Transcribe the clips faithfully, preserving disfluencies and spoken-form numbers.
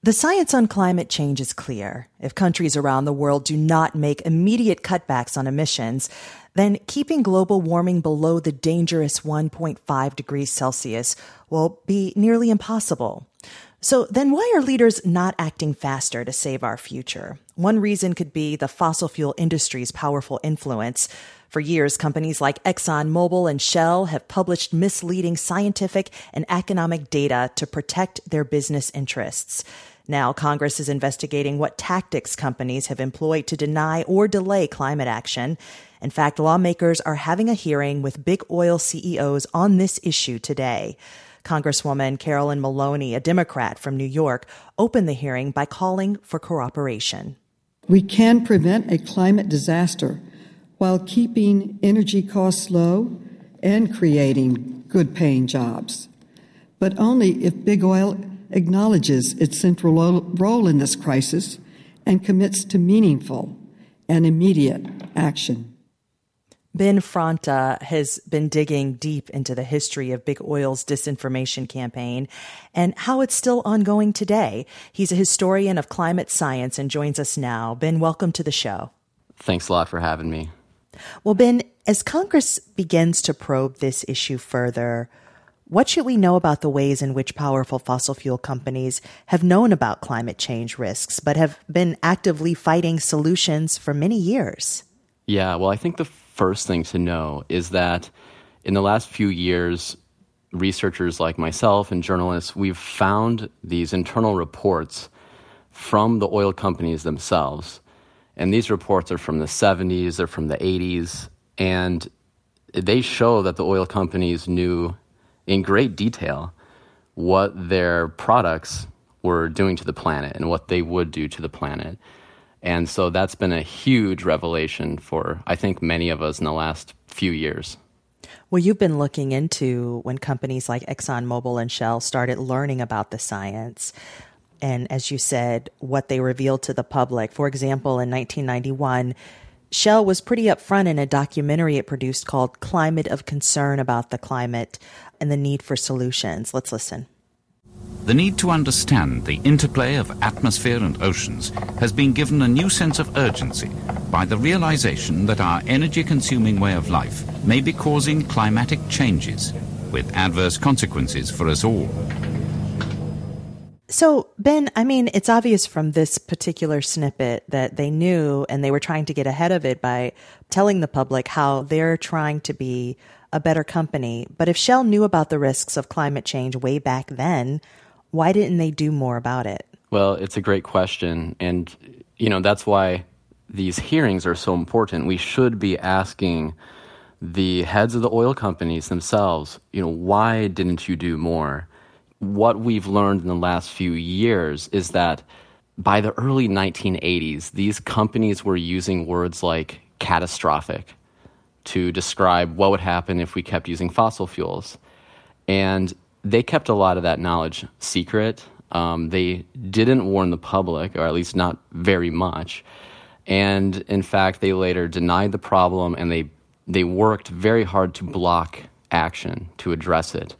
The science on climate change is clear. If countries around the world do not make immediate cutbacks on emissions, then keeping global warming below the dangerous one point five degrees Celsius will be nearly impossible. So then why are leaders not acting faster to save our future? One reason could be the fossil fuel industry's powerful influence. For years, companies like ExxonMobil and Shell have published misleading scientific and economic data to protect their business interests. Now, Congress is investigating what tactics companies have employed to deny or delay climate action. In fact, lawmakers are having a hearing with big oil C E Os on this issue today. Congresswoman Carolyn Maloney, a Democrat from New York, opened the hearing by calling for cooperation. We can prevent a climate disaster while keeping energy costs low and creating good-paying jobs, but only if big oil acknowledges its central role in this crisis and commits to meaningful and immediate action. Ben Franta has been digging deep into the history of big oil's disinformation campaign and how it's still ongoing today. He's a historian of climate science and joins us now. Ben, welcome to the show. Thanks a lot for having me. Well, Ben, as Congress begins to probe this issue further, what should we know about the ways in which powerful fossil fuel companies have known about climate change risks, but have been actively fighting solutions for many years? Yeah, well, I think the first thing to know is that in the last few years, researchers like myself and journalists, we've found these internal reports from the oil companies themselves. And these reports are from the seventies, they're from the eighties, and they show that the oil companies knew in great detail what their products were doing to the planet and what they would do to the planet. And so that's been a huge revelation for, I think, many of us in the last few years. Well, you've been looking into when companies like ExxonMobil and Shell started learning about the science. And as you said, what they revealed to the public. For example, in nineteen ninety-one, Shell was pretty upfront in a documentary it produced called Climate of Concern about the Climate and the Need for Solutions. Let's listen. The need to understand the interplay of atmosphere and oceans has been given a new sense of urgency by the realization that our energy-consuming way of life may be causing climatic changes with adverse consequences for us all. So, Ben, I mean, it's obvious from this particular snippet that they knew and they were trying to get ahead of it by telling the public how they're trying to be a better company. But if Shell knew about the risks of climate change way back then, why didn't they do more about it? Well, it's a great question. And, you know, that's why these hearings are so important. We should be asking the heads of the oil companies themselves, you know, why didn't you do more? What we've learned in the last few years is that by the early nineteen eighties, these companies were using words like catastrophic to describe what would happen if we kept using fossil fuels. And they kept a lot of that knowledge secret. Um, they didn't warn the public, or at least not very much. And in fact, they later denied the problem, and they they worked very hard to block action, to address it.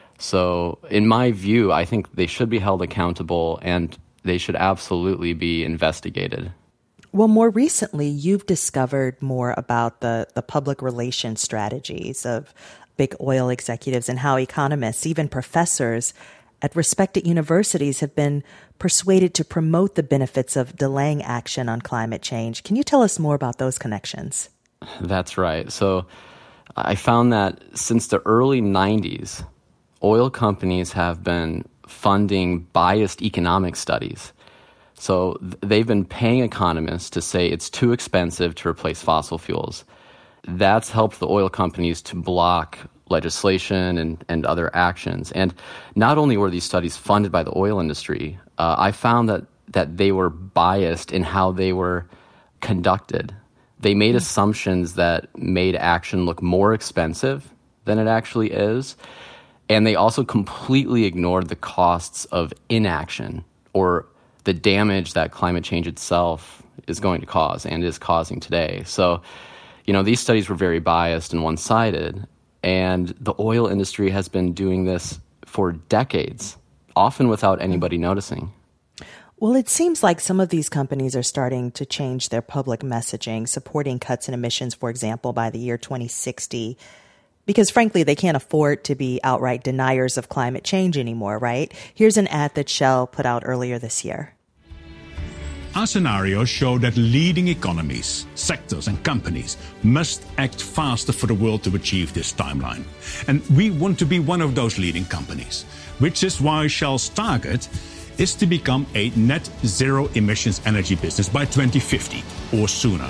So in my view, I think they should be held accountable, and they should absolutely be investigated. Well, more recently, you've discovered more about the, the public relations strategies of big oil executives and how economists, even professors at respected universities, have been persuaded to promote the benefits of delaying action on climate change. Can you tell us more about those connections? That's right. So I found that since the early nineties, oil companies have been funding biased economic studies. So th- they've been paying economists to say it's too expensive to replace fossil fuels. That's helped the oil companies to block legislation and, and other actions. And not only were these studies funded by the oil industry, uh, I found that, that they were biased in how they were conducted. They made mm-hmm. assumptions that made action look more expensive than it actually is. And they also completely ignored the costs of inaction or the damage that climate change itself is going to cause and is causing today. So, you know, these studies were very biased and one-sided, and the oil industry has been doing this for decades, often without anybody noticing. Well, it seems like some of these companies are starting to change their public messaging, supporting cuts in emissions, for example, by the year twenty sixty, because frankly, they can't afford to be outright deniers of climate change anymore, right? Here's an ad that Shell put out earlier this year. Our scenarios show that leading economies, sectors and companies must act faster for the world to achieve this timeline. And we want to be one of those leading companies, which is why Shell's target is to become a net zero emissions energy business by twenty fifty or sooner.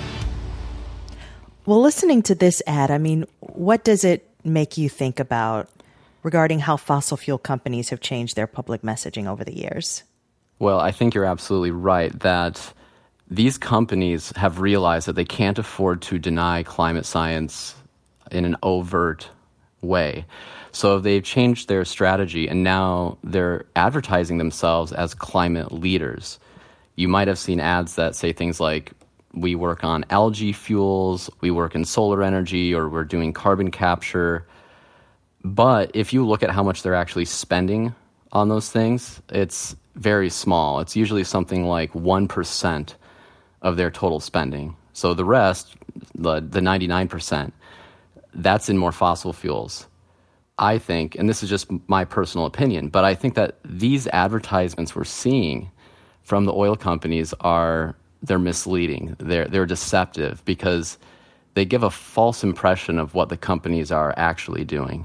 Well, listening to this ad, I mean, what does it make you think about regarding how fossil fuel companies have changed their public messaging over the years? Well, I think you're absolutely right that these companies have realized that they can't afford to deny climate science in an overt way. So they've changed their strategy, and now they're advertising themselves as climate leaders. You might have seen ads that say things like, we work on algae fuels, we work in solar energy, or we're doing carbon capture. But if you look at how much they're actually spending on those things, it's very small. It's usually something like one percent of their total spending. So the rest, the, the ninety-nine percent, that's in more fossil fuels. I think, and this is just my personal opinion, but I think that these advertisements we're seeing from the oil companies are, they're misleading. They're, they're deceptive because they give a false impression of what the companies are actually doing.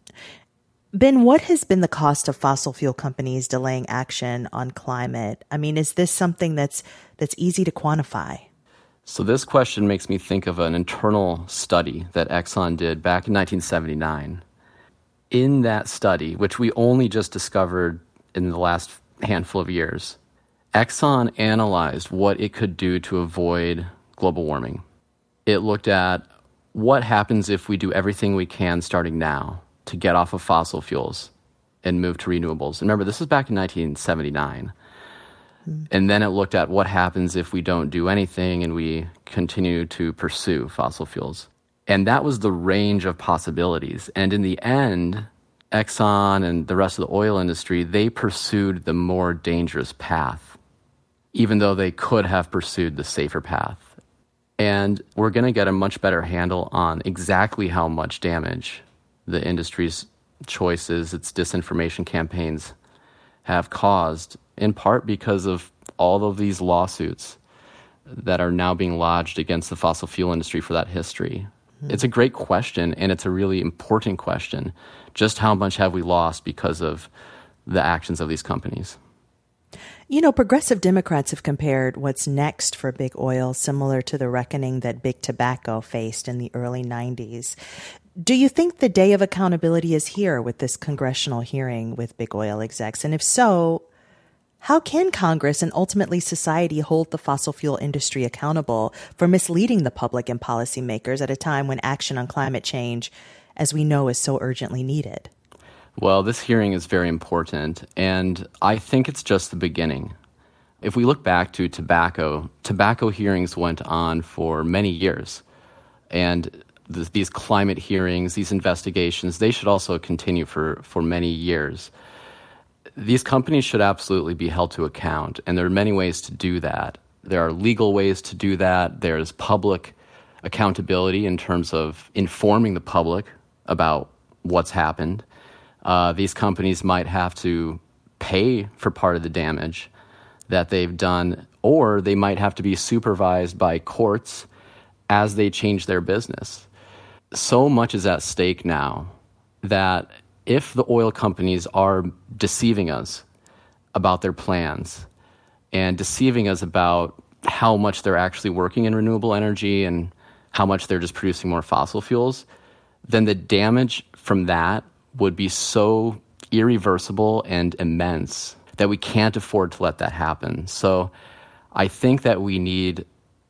Ben, what has been the cost of fossil fuel companies delaying action on climate? I mean, is this something that's that's easy to quantify? So this question makes me think of an internal study that Exxon did back in nineteen seventy-nine. In that study, which we only just discovered in the last handful of years, Exxon analyzed what it could do to avoid global warming. It looked at what happens if we do everything we can starting now to get off of fossil fuels and move to renewables. Remember, this was back in nineteen seventy-nine. Mm. And then it looked at what happens if we don't do anything and we continue to pursue fossil fuels. And that was the range of possibilities. And in the end, Exxon and the rest of the oil industry, they pursued the more dangerous path, even though they could have pursued the safer path. And we're going to get a much better handle on exactly how much damage the industry's choices, its disinformation campaigns have caused, in part because of all of these lawsuits that are now being lodged against the fossil fuel industry for that history. Mm-hmm. It's a great question, and it's a really important question. Just how much have we lost because of the actions of these companies? You know, progressive Democrats have compared what's next for big oil similar to the reckoning that big tobacco faced in the early nineties. Do you think the day of accountability is here with this congressional hearing with big oil execs? And if so, how can Congress and ultimately society hold the fossil fuel industry accountable for misleading the public and policymakers at a time when action on climate change, as we know, is so urgently needed? Well, this hearing is very important, and I think it's just the beginning. If we look back to tobacco, tobacco hearings went on for many years, and th- these climate hearings, these investigations, they should also continue for, for many years. These companies should absolutely be held to account, and there are many ways to do that. There are legal ways to do that. There's public accountability in terms of informing the public about what's happened. Uh, these companies might have to pay for part of the damage that they've done, or they might have to be supervised by courts as they change their business. So much is at stake now that if the oil companies are deceiving us about their plans and deceiving us about how much they're actually working in renewable energy and how much they're just producing more fossil fuels, then the damage from that would be so irreversible and immense that we can't afford to let that happen. So I think that we need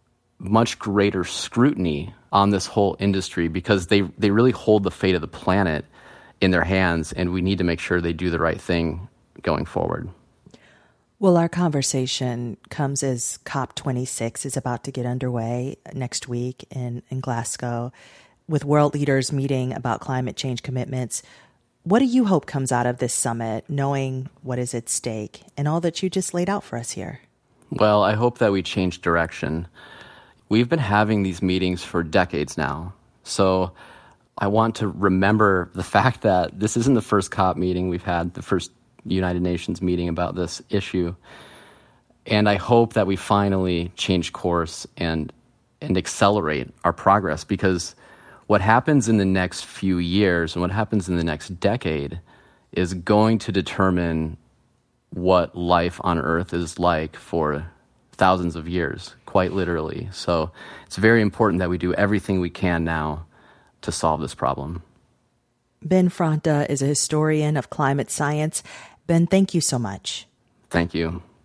much greater scrutiny on this whole industry because they, they really hold the fate of the planet in their hands, and we need to make sure they do the right thing going forward. Well, our conversation comes as COP twenty-six is about to get underway next week in, in Glasgow, with world leaders meeting about climate change commitments. What do you hope comes out of this summit, knowing what is at stake and all that you just laid out for us here? Well, I hope that we change direction. We've been having these meetings for decades now. So I want to remember the fact that this isn't the first COP meeting we've had, the first United Nations meeting about this issue. And I hope that we finally change course and and accelerate our progress, because what happens in the next few years and what happens in the next decade is going to determine what life on Earth is like for thousands of years, quite literally. So it's very important that we do everything we can now to solve this problem. Ben Franta is a historian of climate science. Ben, thank you so much. Thank you.